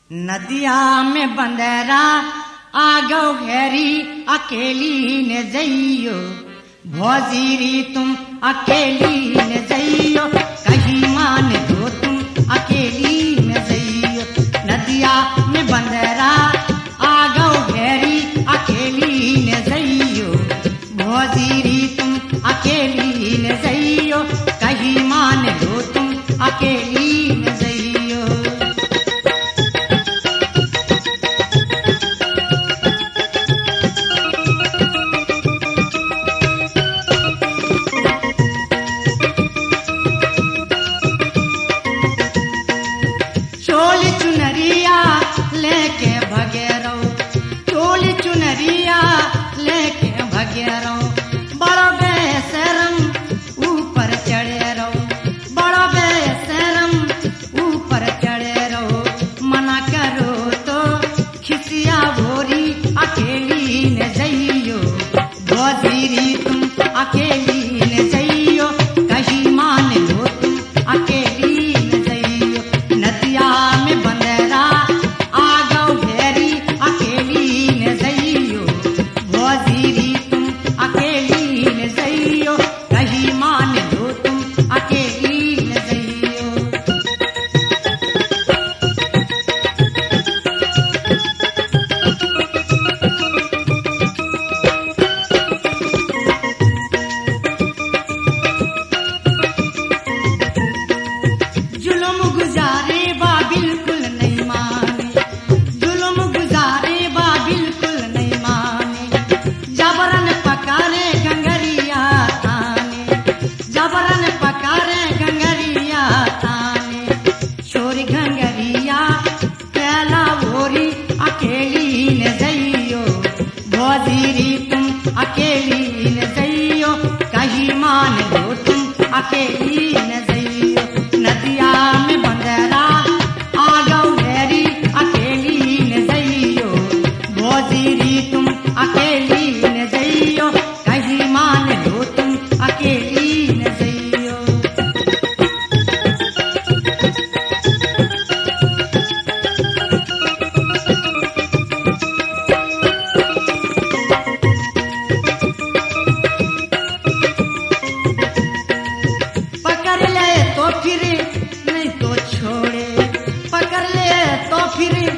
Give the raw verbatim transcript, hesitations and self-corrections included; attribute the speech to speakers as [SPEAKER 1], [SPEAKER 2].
[SPEAKER 1] नदिया में बंदरा आ गो घेरी अकेली न जइयो भौजीरी तुम अकेली न जइयो कहीं मान दो तुम अकेली न जइयो नदिया में बंदरा आ गो घेरी अकेली न जइयो भौजीरी तुम अकेली न जइयो कहीं मान दो तुम अकेली न जइयो। चोली चुनरिया लेके भगे रहो चोली चुनरिया लेके भगे रहो बड़ो बेशरम ऊपर चढ़े रहो बड़ो बेशरम ऊपर चढ़े रहो मना करो तो खिसिया भोरी अकेली न जइयो भौजीरी तुम अकेली न जइयो कहीं मान लो तुम अकेली न जइयो नदिया में बंदरा आ गो घेरी अकेली न जइयो भौजीरी तुम अकेली न जइयो कहीं मान लो तुम अकेली न जइयो। जुल्म गुजारे बा बिल्कुल नहीं माने जुल्म गुजारे बा बिल्कुल नहीं माने जबरन पकारे गंगरिया थाने जबरन पकारे गंगरिया थाने छोरी गंगरिया पहला भोरी अकेली न जइयो भौजीरी तुम अकेली न जइयो कहीं मान लो तुम अकेली न जइयो नदिया में बंदरा आ गो घेरी अकेली न जइयो भौजीरी तुम अकेली न जइयो कहीं मान लो तुम अकेली न जइयो। पकड़ ले तो फिर नहीं तो छोड़े पकड़ ले तो फिर